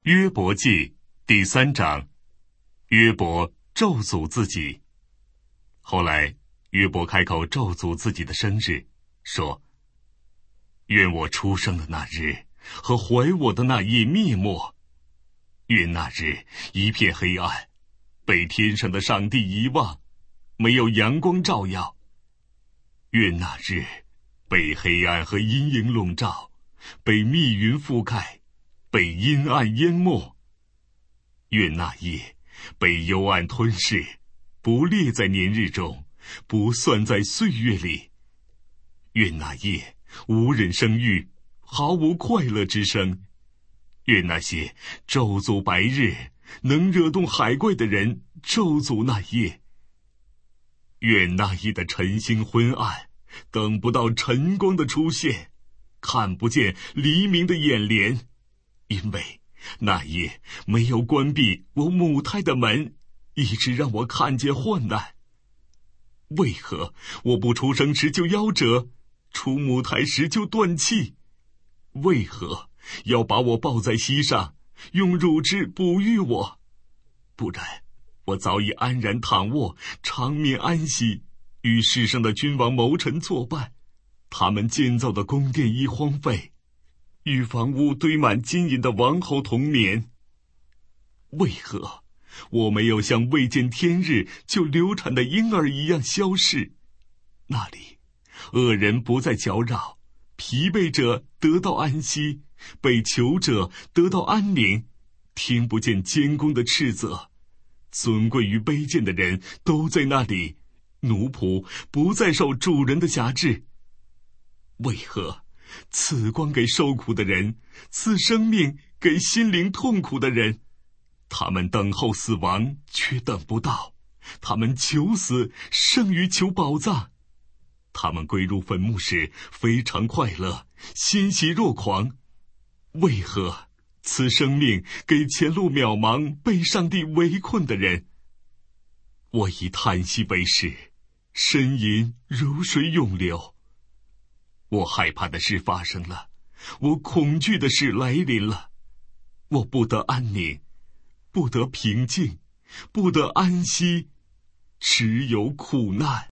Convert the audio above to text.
约伯记第3章，约伯咒诅自己。后来约伯开口咒诅自己的生日，说：愿我出生的那日和怀我的那夜灭没，愿那日一片黑暗，被天上的上帝遗忘，没有阳光照耀。愿那日被黑暗和阴影笼罩，被密云覆盖，被阴暗淹没。愿那夜被幽暗吞噬，不列在年日中，不算在岁月里。愿那夜无人生育，毫无快乐之声。愿那些咒诅白日，能惹动海怪的人咒诅那夜。愿那夜的晨星昏暗，等不到晨光的出现，看不见黎明的眼帘，因为那夜没有关闭我母胎的门，一直让我看见患难。为何我不出生时就夭折，出母胎时就断气？为何要把我抱在膝上，用乳汁哺育我？不然我早已安然躺卧，长眠安息，与世上的君王谋臣作伴。他们建造的宫殿已荒废，与房屋堆满金银的王侯同眠。为何我没有像未见天日就流产的婴儿一样消逝？那里恶人不再搅扰，疲惫者得到安息，被囚者得到安宁，听不见监工的斥责。尊贵与卑贱的人都在那里，奴仆不再受主人的辖制。为何赐光给受苦的人，赐生命给心灵痛苦的人？他们等候死亡，却等不到；他们求死，胜于求宝藏。他们归入坟墓时非常快乐，欣喜若狂。为何赐生命给前路渺茫、被上帝围困的人？我以叹息为食，呻吟如水涌流。我害怕的事发生了，我恐惧的事来临了。我不得安宁，不得平静，不得安息，只有苦难。